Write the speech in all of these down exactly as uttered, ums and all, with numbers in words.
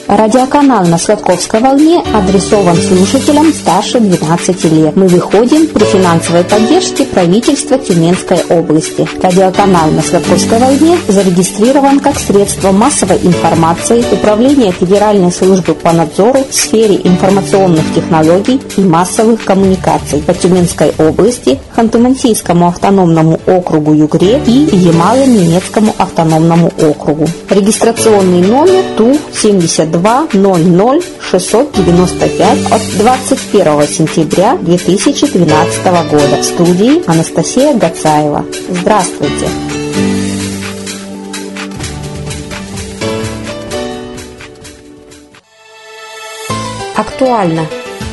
Радиоканал на Сладковской волне адресован слушателям старше двенадцати лет. Мы выходим при финансовой поддержке правительства Тюменской области. Радиоканал на Сладковской волне зарегистрирован как средство массовой информации Управления Федеральной службы по надзору в сфере информационных технологий и массовых коммуникаций по Тюменской области, Ханты-Мансийскому автономному округу Югре и Ямало-Ненецкому автономному округу. Регистрационный номер Ту семьдесят два ноль ноль шестьсот девяносто пять от двадцать первого сентября две тысячи двенадцатого года. В студии Анастасия Гацаева. Здравствуйте! Актуально.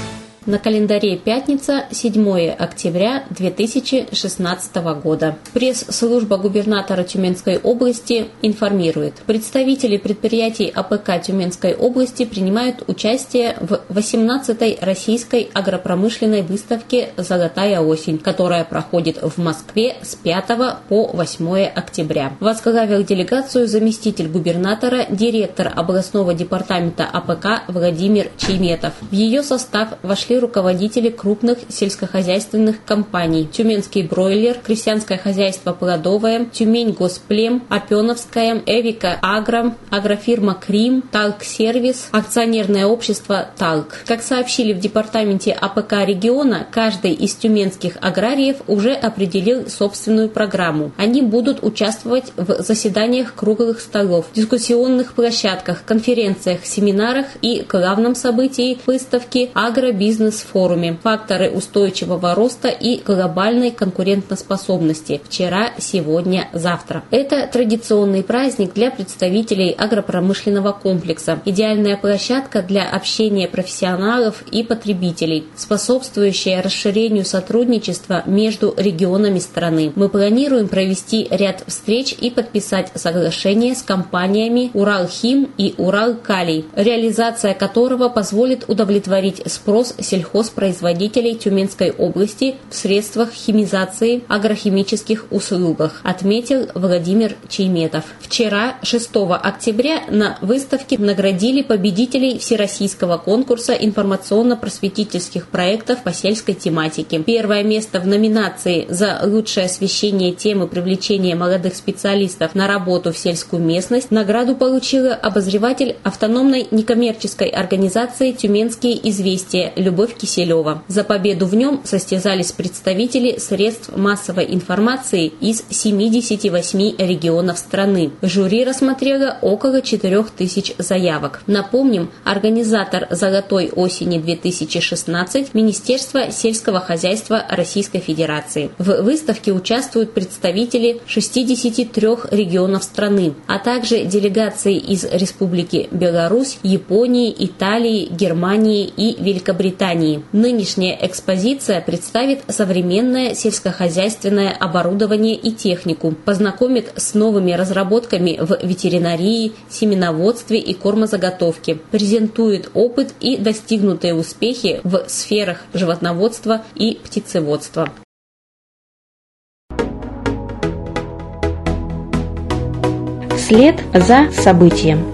На календаре пятница, седьмое октября две тысячи шестнадцатого года. Пресс-служба губернатора Тюменской области информирует. Представители предприятий АПК Тюменской области принимают участие в восемнадцатой российской агропромышленной выставке «Золотая осень», которая проходит в Москве с пятого по восьмое октября. Возглавил делегацию заместитель губернатора, директор областного департамента АПК Владимир Чейметов. В ее состав вошли руководители крупных сельскохозяйственных компаний: Тюменский бройлер, Крестьянское хозяйство Плодовое, Тюмень Госплем, Опеновская, Эвика Агро, агрофирма Крим, Талк Сервис, акционерное общество Талк. Как сообщили в департаменте АПК региона, каждый из тюменских аграриев уже определил собственную программу. Они будут участвовать в заседаниях круглых столов, дискуссионных площадках, конференциях, семинарах и главном событии выставки агробизнес форуме «Факторы устойчивого роста и глобальной конкурентоспособности. Вчера, сегодня, завтра». Это традиционный праздник для представителей агропромышленного комплекса, идеальная площадка для общения профессионалов и потребителей, способствующая расширению сотрудничества между регионами страны. Мы планируем провести ряд встреч и подписать соглашение с компаниями «Уралхим» и «Уралкалий», реализация которого позволит удовлетворить спрос сельхозпроизводителей Тюменской области в средствах химизации, агрохимических услугах, отметил Владимир Чейметов. Вчера, шестого октября, на выставке наградили победителей всероссийского конкурса информационно-просветительских проектов по сельской тематике. Первое место в номинации за лучшее освещение темы привлечения молодых специалистов на работу в сельскую местность награду получила обозреватель автономной некоммерческой организации «Тюменские известия» Любовь Киселева. За победу в нем состязались представители средств массовой информации из семидесяти восьми регионов страны. Жюри рассмотрело около четырех тысяч заявок. Напомним, организатор «Золотой осени» две тысячи шестнадцать – Министерство сельского хозяйства Российской Федерации. В выставке участвуют представители шестидесяти трёх регионов страны, а также делегации из Республики Беларусь, Японии, Италии, Германии и Великобритании. Нынешняя экспозиция представит современное сельскохозяйственное оборудование и технику, познакомит с новыми разработками в ветеринарии, семеноводстве и кормозаготовке, презентует опыт и достигнутые успехи в сферах животноводства и птицеводства. Вслед за событием.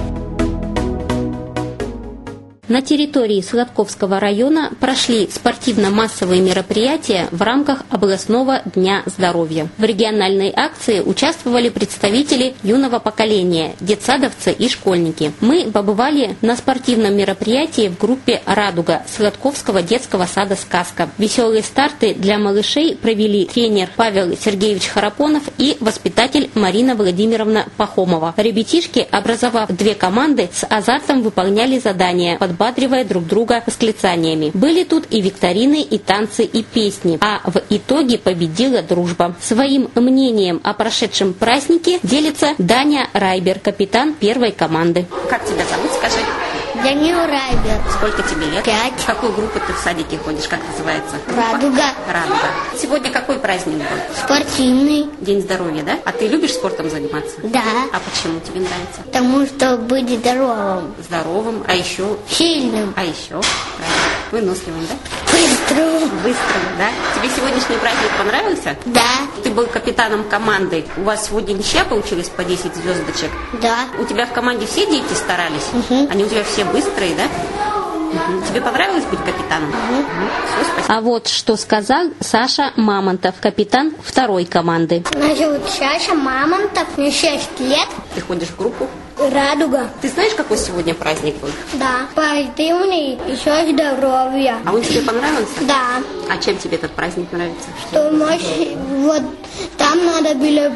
На территории Сладковского района прошли спортивно-массовые мероприятия в рамках областного дня здоровья. В региональной акции участвовали представители юного поколения, детсадовцы и школьники. Мы побывали на спортивном мероприятии в группе «Радуга» Сладковского детского сада «Сказка». Веселые старты для малышей провели тренер Павел Сергеевич Харапонов и воспитатель Марина Владимировна Пахомова. Ребятишки, образовав две команды, с азартом выполняли задания, подбадривая друг друга восклицаниями. Были тут и викторины, и танцы, и песни. А в итоге победила дружба. Своим мнением о прошедшем празднике делится Даня Райбер, капитан первой команды. Как тебя зовут, скажи? Данил Райбер. Сколько тебе лет? Пять. В какую группу ты в садике ходишь? Как называется? Радуга. Радуга. Сегодня какой праздник был? Спортивный. День здоровья, да? А ты любишь спортом заниматься? Да. А почему тебе нравится? Потому что быть здоровым. Здоровым, а еще? Сильным. А еще? Правильно. Выносливым, да? Быстрым. Быстрым, да? Тебе сегодняшний праздник понравился? Да. Ты был капитаном команды. У вас сегодня ничья получилась по десять звездочек? Да. У тебя в команде все дети старались? Угу. Они у тебя все быстрые, да? Угу. Тебе понравилось быть капитаном? Угу. Все, спасибо. А вот что сказал Саша Мамонтов, капитан второй команды. Меня зовут Саша Мамонтов, мне шесть лет. Ты ходишь в группу? Радуга. Ты знаешь, какой сегодня праздник был? Да. Позитивный, еще здоровья. А он тебе понравился? Да. А чем тебе этот праздник нравится? Что может, вот там надо было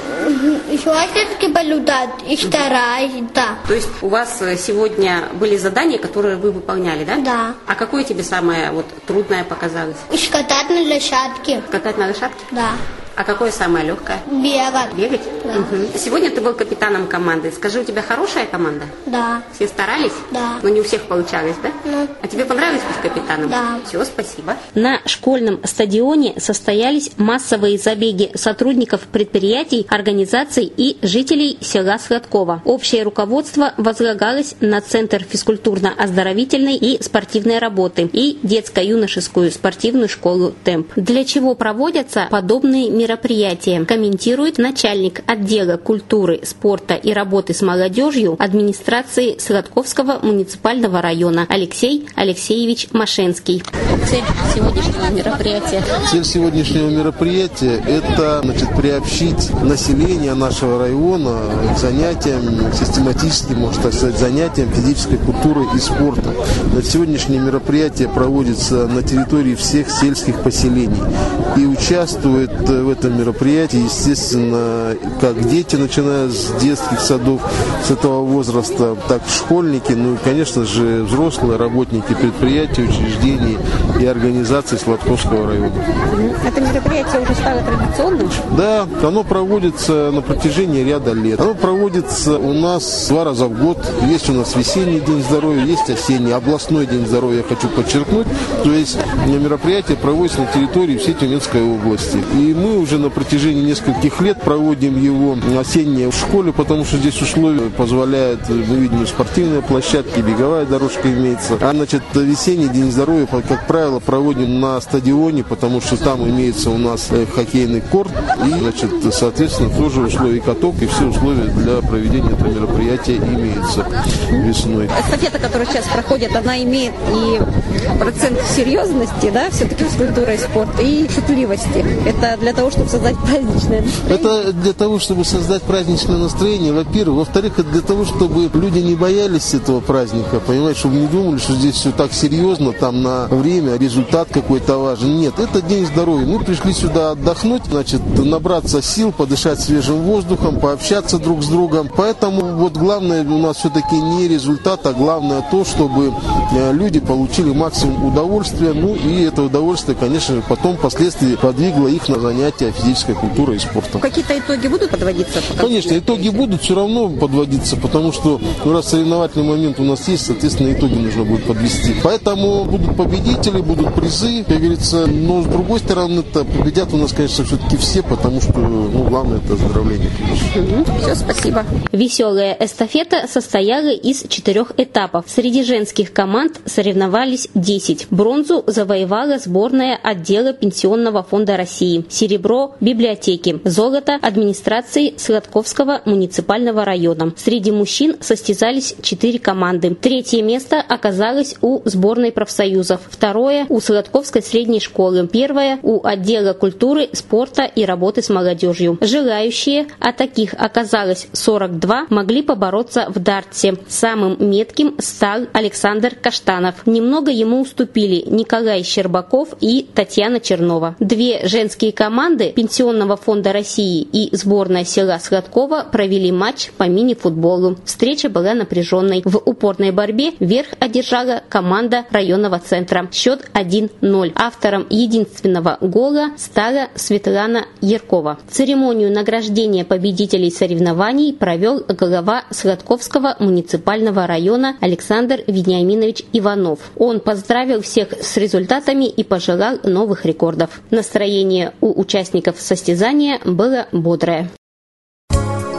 еще все-таки полетать и стараться. То есть у вас сегодня были задания, которые вы выполняли, да? Да. А какое тебе самое вот трудное показалось? Скатать на лошадке. Катать на лошадке? Да. А какое самое легкое? Бегать. Бегать? Да. Угу. Сегодня ты был капитаном команды. Скажи, у тебя хорошая команда? Да. Все старались? Да. Но не у всех получалось, да? Ну. А тебе понравилось быть капитаном? Да. Все, спасибо. На школьном стадионе состоялись массовые забеги сотрудников предприятий, организаций и жителей села Сладкова. Общее руководство возлагалось на Центр физкультурно-оздоровительной и спортивной работы и детско-юношескую спортивную школу «Темп». Для чего проводятся подобные мероприятия? мероприятия, комментирует начальник отдела культуры, спорта и работы с молодежью администрации Сладковского муниципального района Алексей Алексеевич Машенский. Цель сегодняшнего мероприятия? Цель сегодняшнего мероприятия – это, значит, приобщить население нашего района к занятиям, систематическим, можно так сказать, занятиям физической культуры и спорта. Значит, сегодняшнее мероприятие проводится на территории всех сельских поселений и участвует в этом мероприятии, естественно, как дети, начиная с детских садов, с этого возраста, так и школьники, ну и, конечно же, взрослые работники предприятий, учреждений и организаций Сладковского района. Это мероприятие уже стало традиционным? Да, оно проводится на протяжении ряда лет. Оно проводится у нас два раза в год. Есть у нас весенний день здоровья, есть осенний, областной день здоровья, я хочу подчеркнуть. То есть мероприятие проводится на территории всей Тюменской области. И мы уже на протяжении нескольких лет проводим его осеннее в школе, потому что здесь условия позволяют, мы видим, спортивные площадки, беговая дорожка имеется. А, значит, весенний день здоровья, как правило, проводим на стадионе, потому что там имеется у нас хоккейный корт и, значит, соответственно, тоже условия каток и все условия для проведения этого мероприятия имеются весной. Эстафета, которая сейчас проходит, она имеет и процент серьезности, да, все-таки физкультура и спорт, и шутливости. Это для того, чтобы создать праздничное настроение? Это для того, чтобы создать праздничное настроение, во-первых. Во-вторых, это для того, чтобы люди не боялись этого праздника, понимаете, чтобы не думали, что здесь все так серьезно, там на время, результат какой-то важен. Нет, это день здоровья. Мы пришли сюда отдохнуть, значит, набраться сил, подышать свежим воздухом, пообщаться друг с другом. Поэтому вот главное у нас все-таки не результат, а главное то, чтобы люди получили максимум удовольствия. Ну и это удовольствие, конечно же, потом впоследствии подвигло их на занятия физической культурой и спортом. Какие-то итоги будут подводиться? Конечно, итоги будут все равно подводиться, потому что ну, раз соревновательный момент у нас есть, соответственно, итоги нужно будет подвести. Поэтому будут победители, будут призы, как говорится, но с другой стороны-то победят у нас, конечно, все-таки все, потому что ну, главное это оздоровление. Угу. Все, спасибо. Веселая эстафета состояла из четырех этапов. Среди женских команд соревновались десять. Бронзу завоевала сборная отдела Пенсионного фонда России. Серебро – библиотеки. Золото – администрации Сладковского муниципального района. Среди мужчин состязались четыре команды. Третье место оказалось у сборной профсоюзов. Второе – у Сладковской средней школы. Первое – у отдела культуры, спорта и работы с молодежью. Желающие, а таких оказалось сорок два, могли побороться в дартсе. Самым метким стал Александр Каштанов. Немного ему уступили Николай Щербаков и Татьяна Чернова. Две женские команды Пенсионного фонда России и сборная села Сладкова провели матч по мини-футболу. Встреча была напряженной. В упорной борьбе верх одержала команда районного центра. Счет один ноль. Автором единственного гола стала Светлана Яркова. Церемонию награждения победителей соревнований провел глава Сладковского муниципального района Александр Вениаминович Иванов. Он поздравил всех с результатами и пожелал новых рекордов. Настроение у участников состязания было бодрое.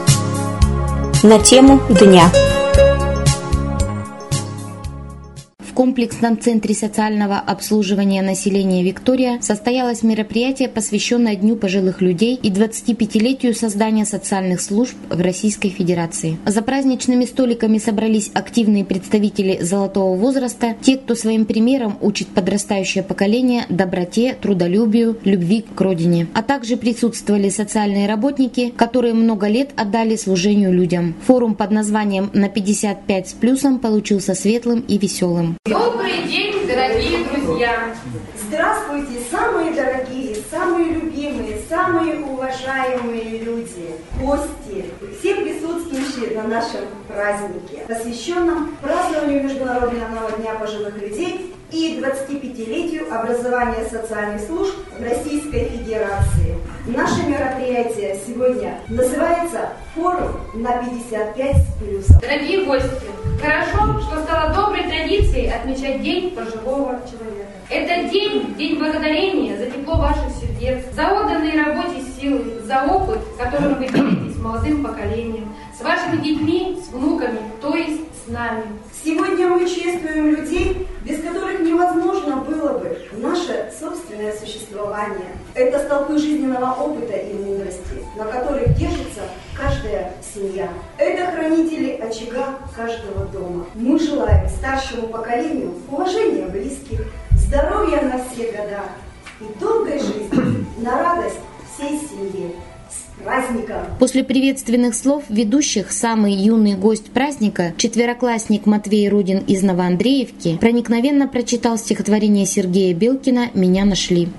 На тему дня. комплексном центре социального обслуживания населения «Виктория» состоялось мероприятие, посвященное Дню пожилых людей и двадцатипятилетию создания социальных служб в Российской Федерации. За праздничными столиками собрались активные представители золотого возраста, те, кто своим примером учит подрастающее поколение доброте, трудолюбию, любви к родине. А также присутствовали социальные работники, которые много лет отдали служению людям. Форум под названием «На пятьдесят пять с плюсом» получился светлым и веселым. Добрый день, дорогие друзья! Здравствуйте, самые дорогие, самые любимые, самые уважаемые люди, гости, все присутствующие на нашем празднике, посвященном празднованию Международного дня пожилых людей и двадцатипятилетию образования социальных служб в Российской Федерации. Наше мероприятие сегодня называется «Форум на пятьдесят пять с плюсом». Дорогие гости, хорошо, что стало доброй традицией отмечать День пожилого человека. Это день, день благодарения за тепло ваших сердец, за отданные работе силы, за опыт, которым вы делитесь с молодым поколением, с вашими детьми, с внуками, то есть с нами. Сегодня мы чествуем людей, без которых невозможно было бы наше собственное существование. Это столпы жизненного опыта и мудрости, на которых держится каждая семья. Это хранители очага каждого дома. Мы желаем старшему поколению уважения близких, здоровья на все года и долгой жизни на радость всей семье. С праздником! После приветственных слов ведущих самый юный гость праздника, четвероклассник Матвей Рудин из Новоандреевки, проникновенно прочитал стихотворение Сергея Белкина «Меня нашли».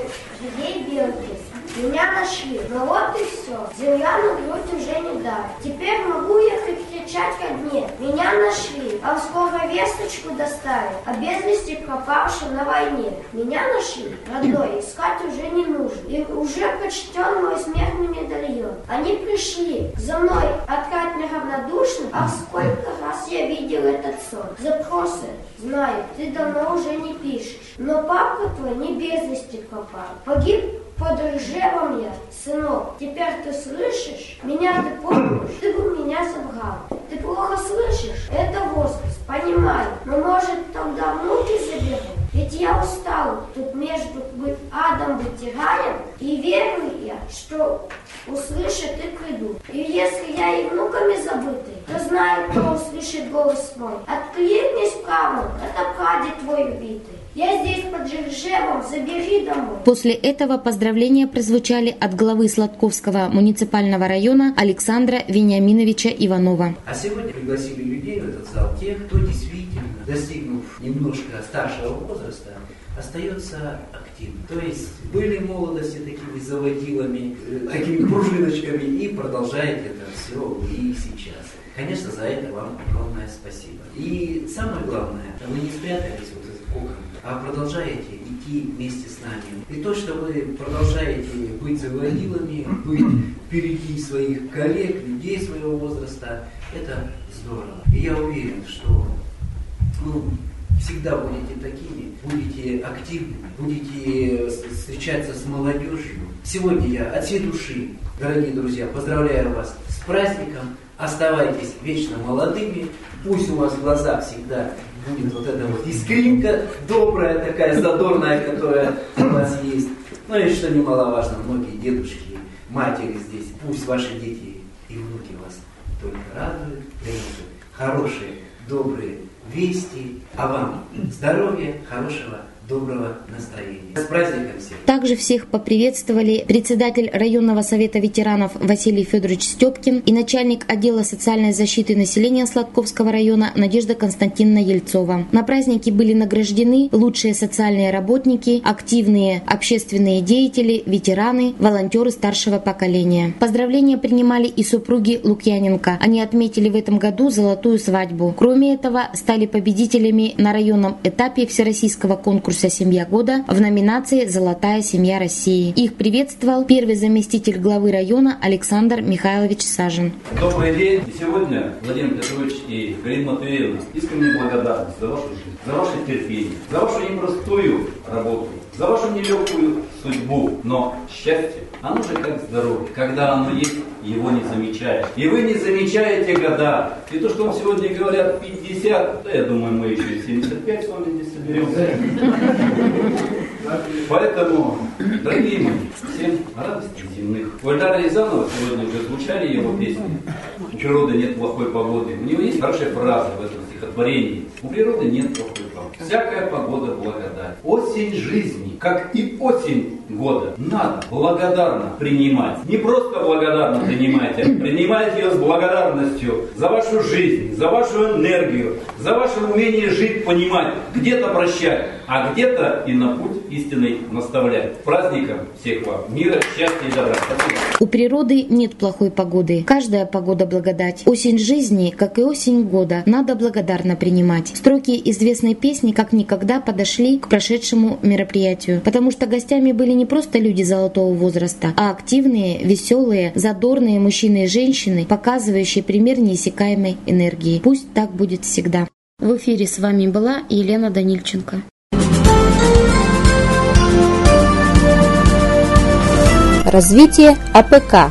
Сергей Белкин. Меня нашли, но вот и все. Земля на грудь уже не даст. Теперь могу я хоть кричать ко дне. Меня нашли, а скоро весточку доставят о без вести пропавшем на войне. Меня нашли, родной, искать уже не нужно. И уже почтен мой смертный медальон. Они пришли за мной откать неравнодушно, а сколько раз я видел этот сон. Запросы, знаю, ты давно уже не пишешь. Но папка твой не без вести пропал. Погиб под Ржевом я, сынок, теперь ты слышишь? Меня ты помнишь? Ты бы меня забрал. Ты плохо слышишь? Это возраст, понимаю. Но может тогда внуки заберу? Ведь я устал тут между адом быть тираем, и верю я, что услышат и придут. И если я и внуками забытый, то знаю, кто услышит голос мой. Откликнись правым, это прадед твой убитый. Я здесь под Жиржевом, забери домой. После этого поздравления прозвучали от главы Сладковского муниципального района Александра Вениаминовича Иванова. А сегодня пригласили людей в этот зал, тех, кто действительно, достигнув немножко старшего возраста, остается активным. То есть были в молодости такими заводилами, такими пружиночками и продолжает это все и сейчас. Конечно, за это вам огромное спасибо. И самое главное, вы не спрятались вот за кокон, а продолжаете идти вместе с нами. И то, что вы продолжаете быть заводилами, быть впереди своих коллег, людей своего возраста, это здорово. И я уверен, что ну, всегда будете такими, будете активными, будете встречаться с молодежью. Сегодня я от всей души, дорогие друзья, поздравляю вас с праздником. Оставайтесь вечно молодыми, пусть у вас в глазах всегда будет вот эта вот искринка добрая такая, задорная, которая у вас есть. Ну и что немаловажно, многие дедушки, матери здесь, пусть ваши дети и внуки вас только радуют, приносят хорошие, добрые вести, а вам здоровья, хорошего, доброго настроения. С праздником всех! Также всех поприветствовали председатель районного совета ветеранов Василий Федорович Степкин и начальник отдела социальной защиты населения Сладковского района Надежда Константиновна Ельцова. На празднике были награждены лучшие социальные работники, активные общественные деятели, ветераны, волонтеры старшего поколения. Поздравления принимали и супруги Лукьяненко. Они отметили в этом году золотую свадьбу. Кроме этого, стали победителями на районном этапе всероссийского конкурса «Семья года» в номинации «Золотая семья России». Их приветствовал первый заместитель главы района Александр Михайлович Сажин. Добрый день. Сегодня Владимир Петрович и Галина Матвеевна искренне благодарны за вашу жизнь, за ваше терпение, за вашу непростую работу, за вашу нелегкую судьбу. Но счастье, оно же как здоровье. Когда оно есть, его не замечаешь. И вы не замечаете года. И то, что вам сегодня говорят пятьдесят, да, я думаю, мы еще и семьдесят пять с вами здесь соберемся. Поэтому, дорогие мои, всем радостей земных. У Эльдара Рязанова сегодня уже звучали его песни. У природы нет плохой погоды. У него есть хорошая фраза в этом стихотворении. У природы нет плохой погоды. Всякая погода благодать. Осень жизни, как и осень года, надо благодарно принимать. Не просто благодарно принимайте, а принимайте ее с благодарностью за вашу жизнь, за вашу энергию, за ваше умение жить, понимать, где-то прощать, а где-то и на путь истинный наставлять. Праздником всех вам мира, счастья и добра. Спасибо. У природы нет плохой погоды. Каждая погода благодать. Осень жизни, как и осень года, надо благодарно принимать. Строки известной песни как никогда подошли к прошедшему мероприятию, потому что гостями были не просто люди золотого возраста, а активные, веселые, задорные мужчины и женщины, показывающие пример неиссякаемой энергии. Пусть так будет всегда. В эфире с вами была Елена Данильченко. Развитие АПК.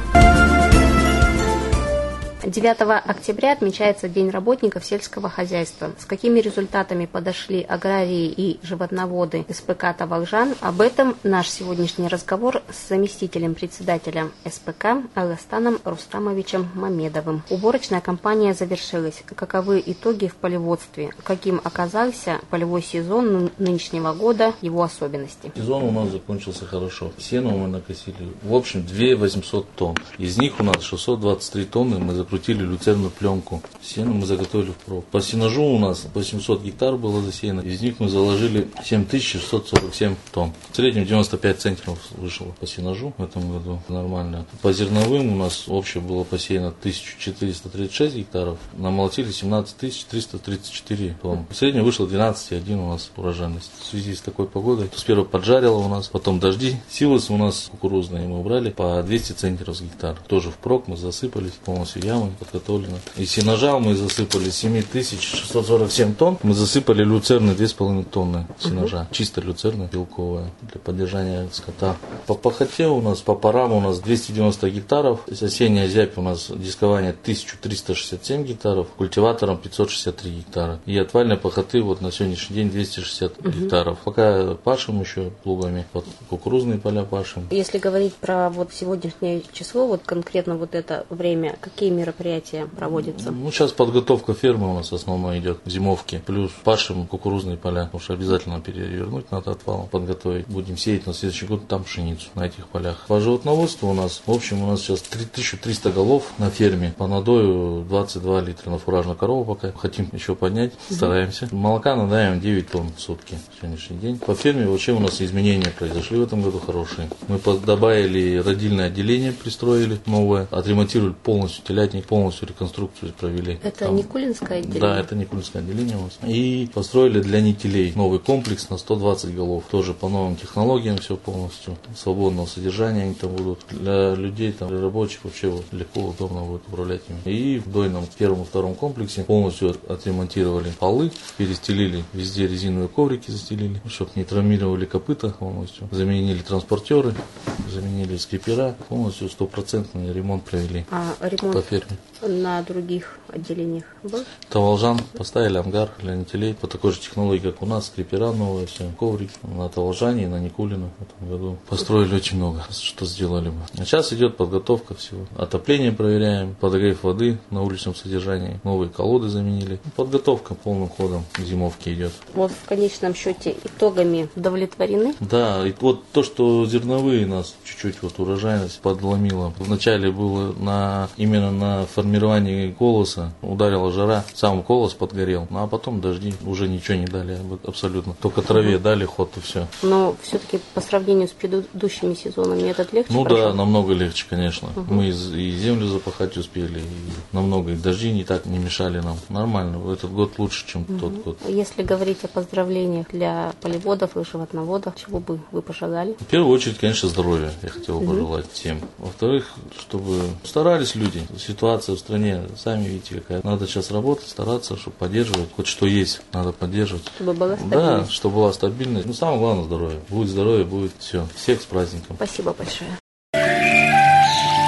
девятого октября отмечается День работников сельского хозяйства. С какими результатами подошли аграрии и животноводы СПК «Таволжан», об этом наш сегодняшний разговор с заместителем председателя СПК Алгастаном Рустамовичем Мамедовым. Уборочная кампания завершилась. Каковы итоги в полеводстве? Каким оказался полевой сезон нынешнего года, его особенности? Сезон у нас закончился хорошо. Сено мы накосили, в общем, две тысячи восемьсот тонн. Из них у нас шестьсот двадцать три тонны мы закрутили люцерную пленку. Сено мы заготовили впрок. По сенажу у нас восемьсот гектар было засеяно. Из них мы заложили семь тысяч шестьсот сорок семь тонн. В среднем девяносто пять центнеров вышло по сенажу в этом году. Нормально. По зерновым у нас общее было посеяно тысяча четыреста тридцать шесть гектаров. Намолотили семнадцать тысяч триста тридцать четыре тонн. В среднем вышло двенадцать целых одна десятая у нас урожайность. В связи с такой погодой. Сперва поджарило у нас, потом дожди. Силосы у нас кукурузные мы убрали по двести центнеров с гектар. Тоже впрок мы засыпались полностью ямы. Подготовлено. И сенажа мы засыпали семь тысяч шестьсот сорок семь тонн. Мы засыпали люцерны две с половиной тонны сенажа. Uh-huh. Чисто люцерна белковая для поддержания скота. По пахоте у нас, по парам у нас двести девяносто гектаров. Осенняя зябь у нас дискование тысяча триста шестьдесят семь гектаров. Культиватором пятьсот шестьдесят три гектара. И отвальной пахоты вот на сегодняшний день двести шестьдесят uh-huh. гектаров. Пока пашем еще плугами. Вот кукурузные поля пашем. Если говорить про вот сегодняшнее число, вот конкретно вот это время, какие мероприятия проводятся? Ну, сейчас подготовка фермы у нас основной идет, зимовки. Плюс пашем кукурузные поля, потому что обязательно перевернуть надо отвал, подготовить. Будем сеять на следующий год там пшеницу на этих полях. По животноводству у нас, в общем, у нас сейчас три тысячи триста голов на ферме. По надою двадцать два литра на фуражную корову пока. Хотим еще поднять, стараемся. Молока надаем девять тонн в сутки в сегодняшний день. По ферме вообще у нас изменения произошли в этом году хорошие. Мы добавили родильное отделение, пристроили новое, отремонтировали полностью телятник, полностью реконструкцию провели. Это там, Никулинское отделение? Да, это Никулинское отделение у нас. И построили для нителей новый комплекс на сто двадцать голов. Тоже по новым технологиям все полностью. Свободного содержания они там будут. Для людей, там, для рабочих вообще вот, легко, удобно будет управлять ими. И в дойном первом и втором комплексе полностью отремонтировали полы, перестелили везде резиновые коврики, застелили, чтобы не травмировали копыта полностью. Заменили транспортеры, заменили скрипера. Полностью стопроцентный ремонт провели а ремонт по ферме. На других отделениях был? Таволжан поставили ангар для нителей по такой же технологии, как у нас, скрипера новые, все, коврики. На Таволжане и на Никулино в этом году построили очень много, что сделали бы. А сейчас идет подготовка всего. Отопление проверяем, подогрев воды на уличном содержании, новые колоды заменили. Подготовка полным ходом к зимовке идет. Вот в конечном счете итогами удовлетворены? Да, и вот то, что зерновые нас чуть-чуть вот урожайность подломила. Вначале было на, именно на формировании формировании колоса ударила жара, сам колос подгорел, ну, а потом дожди уже ничего не дали абсолютно. Только траве дали ход и все. Но все-таки по сравнению с предыдущими сезонами этот легче? Ну прошел? Да, намного легче, конечно. Угу. Мы и землю запахать успели, и намного, и дожди не так не мешали нам. Нормально, этот год лучше, чем угу. тот год. Если говорить о поздравлениях для полеводов и животноводов, чего бы вы пожелали? В первую очередь, конечно, здоровья я хотел угу. пожелать всем. Во-вторых, чтобы старались люди. Ситуация в стране, сами видите, какая. Надо сейчас работать, стараться, чтобы поддерживать. Хоть что есть, надо поддерживать. Чтобы была стабильность. Да, чтобы была стабильность. Ну, самое главное здоровье. Будет здоровье, будет все. Всех с праздником. Спасибо большое.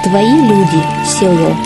Твои люди, село.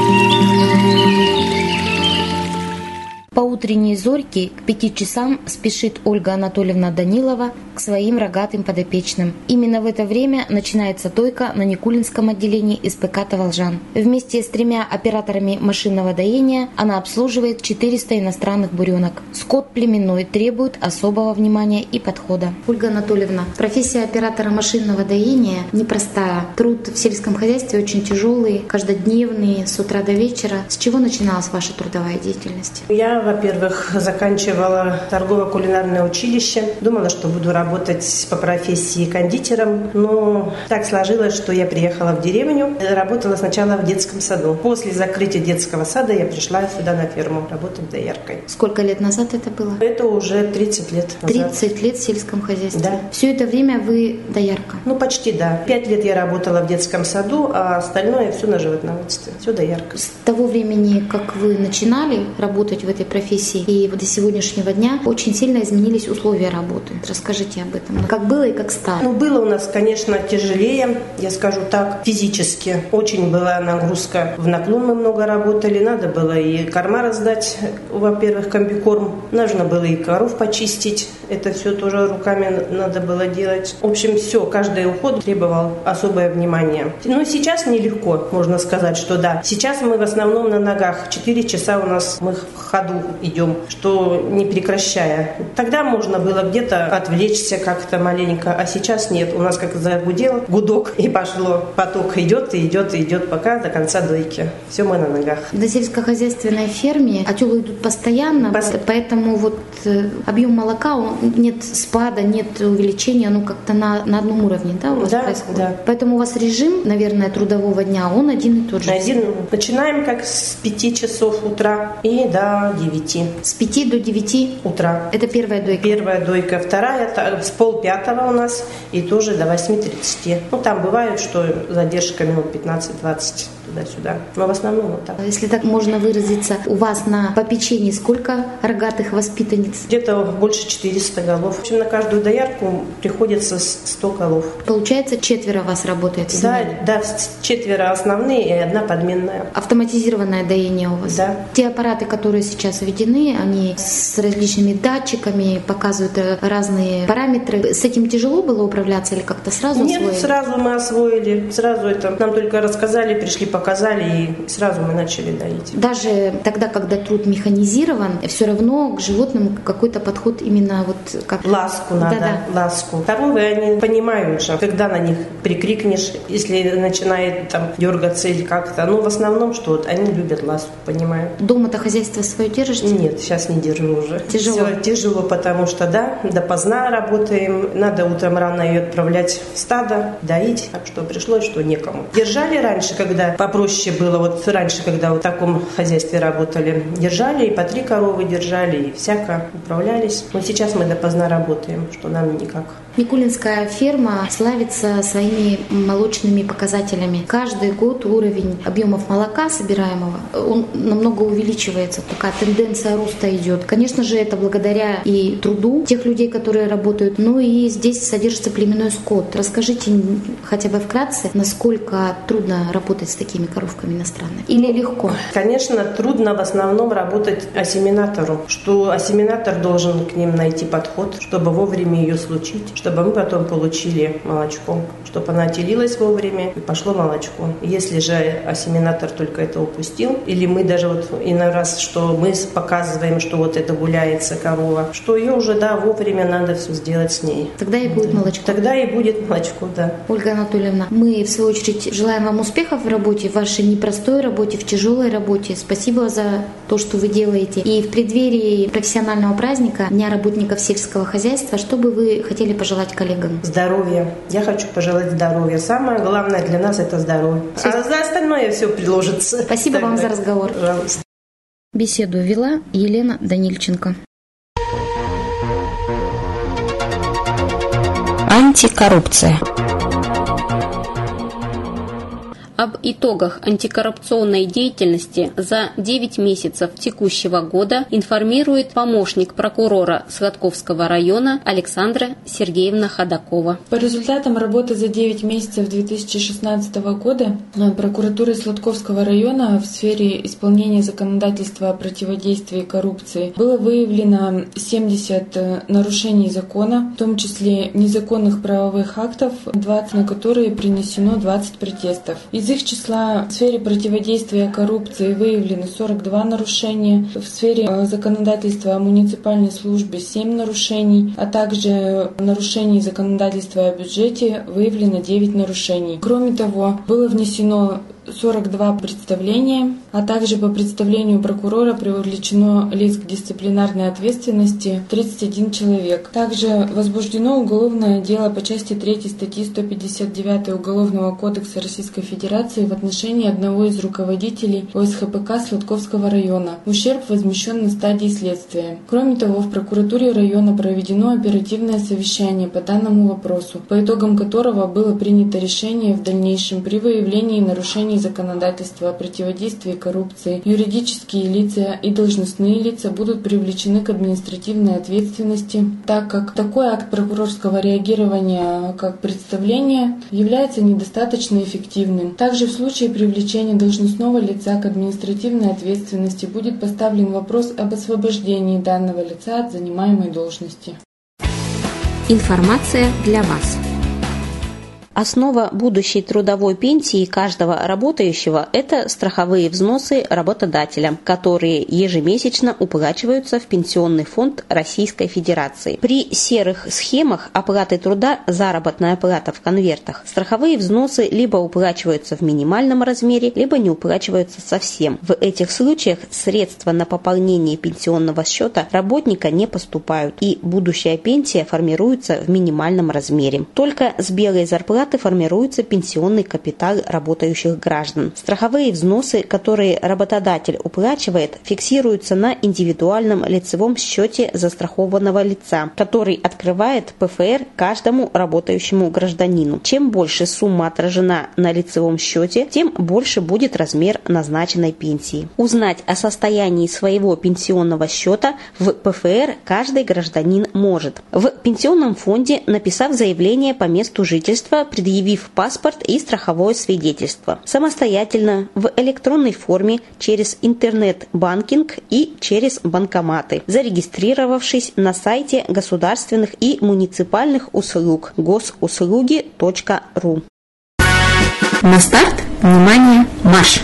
По утренней зорьке к пяти часам спешит Ольга Анатольевна Данилова к своим рогатым подопечным. Именно в это время начинается дойка на Никулинском отделении эс пэ ка «Таволжан». Вместе с тремя операторами машинного доения она обслуживает четыреста иностранных буренок. Скот племенной требует особого внимания и подхода. Ольга Анатольевна, профессия оператора машинного доения непростая. Труд в сельском хозяйстве очень тяжелый, каждодневный, с утра до вечера. С чего начиналась ваша трудовая деятельность? Я, во-первых, заканчивала торгово-кулинарное училище. Думала, что буду работать по профессии кондитером. Но так сложилось, что я приехала в деревню. Работала сначала в детском саду. После закрытия детского сада я пришла сюда на ферму работать дояркой. Сколько лет назад это было? Это уже тридцать лет назад. тридцать лет в сельском хозяйстве? Да. Все это время вы доярка? Ну, почти, да. Пять лет я работала в детском саду, а остальное все на животноводстве. Все доярка. С того времени, как вы начинали работать в этой профессии и до сегодняшнего дня, очень сильно изменились условия работы. Расскажите об этом. Как было и как стало? Ну, было у нас, конечно, тяжелее, я скажу так, физически. Очень была нагрузка. В наклон мы много работали. Надо было и корма раздать, во-первых, комбикорм. Нужно было и коров почистить. Это все тоже руками надо было делать. В общем, все, каждый уход требовал особое внимание. Но сейчас нелегко, можно сказать, что да. Сейчас мы в основном на ногах. Четыре часа у нас мы в ходу идем, что не прекращая. Тогда можно было где-то отвлечься как-то маленько, а сейчас нет. У нас как загудел гудок и пошло. Поток идет и идет и идет пока до конца дойки. Все мы на ногах. На сельскохозяйственной ферме отелы идут постоянно, Пос... поэтому вот объем молока, он, нет спада, нет увеличения, ну как-то на, на одном уровне, да, у вас да, происходит? Да. Поэтому у вас режим, наверное, трудового дня, он один и тот же. Один. Начинаем как с пяти часов утра и до девяти. С пяти до девяти утра. Это первая дойка? Первая дойка. Вторая это с полпятого у нас и тоже до восьми тридцати. Ну, там бывает, что задержка минут пятнадцать-двадцать туда-сюда. Но в основном вот так. Если так можно выразиться, у вас на попечении сколько рогатых воспитанниц? Где-то больше четырёхсот голов. В общем, на каждую доярку приходится сто голов. Получается, четверо вас работает? Да, да, четверо основные и одна подменная. Автоматизированное доение у вас? Да. Те аппараты, которые сейчас введены, они с различными датчиками показывают разные параметры. С этим тяжело было управляться или как-то сразу Нет, освоили? сразу мы освоили. Сразу это нам только рассказали, пришли, показали, и сразу мы начали доить. Даже тогда, когда труд механизирован, все равно к животным какой-то подход именно вот как... Ласку надо, да-да. ласку. Коровы, они понимают же, когда на них прикрикнешь, если начинает там дергаться или как-то. Ну, в основном, что вот, они любят ласку, понимают. Дома-то хозяйство свое держите? Нет, сейчас не держу уже. Тяжело? Все тяжело, потому что, да, допоздна работаем, надо утром рано ее отправлять в стадо, доить, так что пришлось, что некому. Держали раньше, когда попроще было, вот раньше, когда вот в таком хозяйстве работали, держали, и по три коровы держали, и всяко управлялись. Но сейчас мы допоздна работаем, что нам никак. Никулинская ферма славится своими молочными показателями. Каждый год уровень объемов молока собираемого, он намного увеличивается. Такая тенденция роста идет. Конечно же, это благодаря и труду тех людей, которые работают, но и здесь содержится племенной скот. Расскажите хотя бы вкратце, насколько трудно работать с такими коровками иностранными? Или легко? Конечно, трудно в основном работать осеминатору, что осеминатор должен к ним найти подход, чтобы вовремя ее случить, чтобы мы потом получили молочко, чтобы она отелилась вовремя и пошло молочко. Если же осеминатор только это упустил, или мы даже вот иной раз, что мы показываем, что вот это гуляется корова, что ее уже, да, вовремя надо все сделать с ней. Тогда и будет молочко. Тогда и будет молочко, да. Ольга Анатольевна, мы в свою очередь желаем вам успехов в работе, в вашей непростой работе, в тяжелой работе. Спасибо за то, что вы делаете. И в преддверии профессионального праздника Дня работников сельского хозяйства, что бы вы хотели пожелать коллегам? Здоровья. Я хочу пожелать здоровья. Самое главное для нас это здоровье. Все. А за остальное все приложится. Спасибо Тогда. вам за разговор. Пожалуйста. Беседу вела Елена Данильченко. Антикоррупция. Об итогах антикоррупционной деятельности за девять месяцев текущего года информирует помощник прокурора Сладковского района Александра Сергеевна Ходакова. По результатам работы за девять месяцев две тысячи шестнадцатого года прокуратурой Сладковского района в сфере исполнения законодательства о противодействии коррупции было выявлено семьдесят нарушений закона, в том числе незаконных правовых актов, двадцать, на которые принесено двадцать протестов. Из их числа в сфере противодействия коррупции выявлены сорок два нарушения, в сфере законодательства о муниципальной службе семь нарушений, а также нарушений законодательства о бюджете выявлено девять нарушений. Кроме того, было внесено сорок два представления, а также по представлению прокурора привлечено лиц к дисциплинарной ответственности тридцать один человек. Также возбуждено уголовное дело по части третьей статьи сто пятьдесят девять Уголовного кодекса Российской Федерации в отношении одного из руководителей О С Х П К Сладковского района. Ущерб возмещен на стадии следствия. Кроме того, в прокуратуре района проведено оперативное совещание по данному вопросу, по итогам которого было принято решение в дальнейшем при выявлении нарушений законодательства о противодействии коррупции юридические лица и должностные лица будут привлечены к административной ответственности, так как такой акт прокурорского реагирования, как представление, является недостаточно эффективным. Также в случае привлечения должностного лица к административной ответственности будет поставлен вопрос об освобождении данного лица от занимаемой должности. Информация для вас. Основа будущей трудовой пенсии каждого работающего – это страховые взносы работодателя, которые ежемесячно уплачиваются в Пенсионный фонд Российской Федерации. При серых схемах оплаты труда заработная плата в конвертах страховые взносы либо уплачиваются в минимальном размере, либо не уплачиваются совсем. В этих случаях средства на пополнение пенсионного счета работника не поступают, и будущая пенсия формируется в минимальном размере. Только с белой зарплаты формируется пенсионный капитал работающих граждан. Страховые взносы, которые работодатель уплачивает, фиксируются на индивидуальном лицевом счете застрахованного лица, который открывает П Ф Р каждому работающему гражданину. Чем больше сумма отражена на лицевом счете, тем больше будет размер назначенной пенсии. Узнать о состоянии своего пенсионного счета в П Ф Р каждый гражданин может. В пенсионном фонде, написав заявление по месту жительства, предъявив паспорт и страховое свидетельство. Самостоятельно, в электронной форме, через интернет-банкинг и через банкоматы, зарегистрировавшись на сайте государственных и муниципальных услуг госуслуги точка ру. На старт, внимание, марш!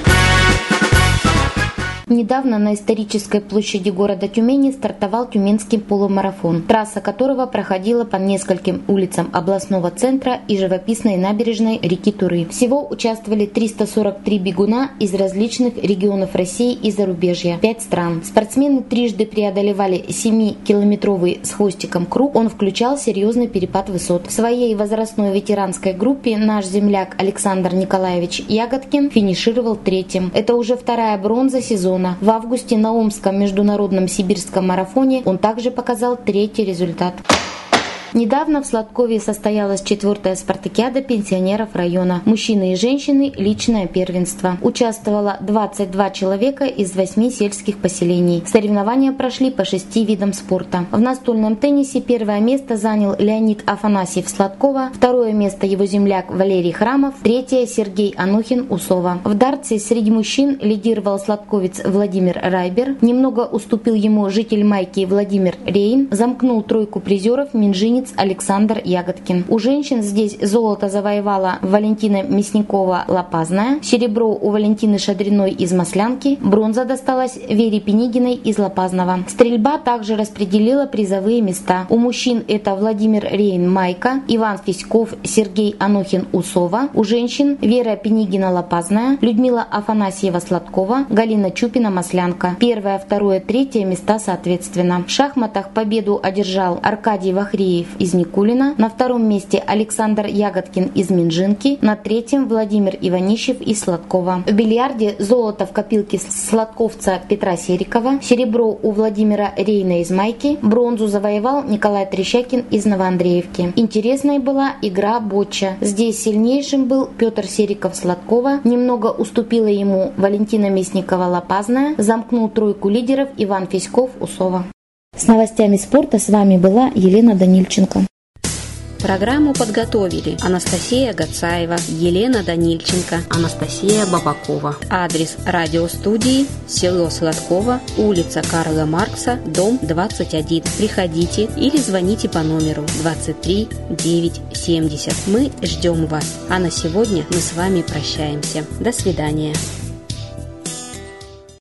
Недавно на исторической площади города Тюмени стартовал Тюменский полумарафон, трасса которого проходила по нескольким улицам областного центра и живописной набережной реки Туры. Всего участвовали триста сорок три бегуна из различных регионов России и зарубежья, пять стран. Спортсмены трижды преодолевали семикилометровый с хвостиком круг, он включал серьезный перепад высот. В своей возрастной ветеранской группе наш земляк Александр Николаевич Ягодкин финишировал третьим. Это уже вторая бронза сезона. В августе на Омском международном сибирском марафоне он также показал третий результат. Недавно в Сладкове состоялась четвертая спартакиада пенсионеров района. Мужчины и женщины – личное первенство. Участвовало двадцать два человека из восьми сельских поселений. Соревнования прошли по шести видам спорта. В настольном теннисе первое место занял Леонид Афанасьев Сладкова, второе место его земляк Валерий Храмов, третье – Сергей Анохин Усова. В дартсе среди мужчин лидировал сладковец Владимир Райбер, немного уступил ему житель Майки Владимир Рейн, замкнул тройку призеров минжинец Александр Ягодкин. У женщин здесь золото завоевала Валентина Мясникова-Лопазная, серебро у Валентины Шадриной из Маслянки, бронза досталась Вере Пенигиной из Лопазного. Стрельба также распределила призовые места. У мужчин это Владимир Рейн Майка, Иван Фиськов, Сергей Анохин Усова. У женщин Вера Пенигина Лопазная, Людмила Афанасьева Сладкова, Галина Чупина Маслянка. Первое, второе, третье места соответственно. В шахматах победу одержал Аркадий Вахриев Андреев из Никулина, на втором месте Александр Ягодкин из Минжинки, на третьем Владимир Иванищев из Сладкова. В бильярде золото в копилке сладковца Петра Серикова, серебро у Владимира Рейна из Майки, бронзу завоевал Николай Трещакин из Новоандреевки. Интересной была игра ботча. Здесь сильнейшим был Петр Сериков Сладкова, немного уступила ему Валентина Мясникова-Лопазная, замкнул тройку лидеров Иван Фиськов Усова. С новостями спорта с вами была Елена Данильченко. Программу подготовили Анастасия Гацаева, Елена Данильченко, Анастасия Бабакова. Адрес радиостудии: село Сладково, улица Карла Маркса, дом двадцать один. Приходите или звоните по номеру двадцать три девять семьдесят. Мы ждем вас. А на сегодня мы с вами прощаемся. До свидания.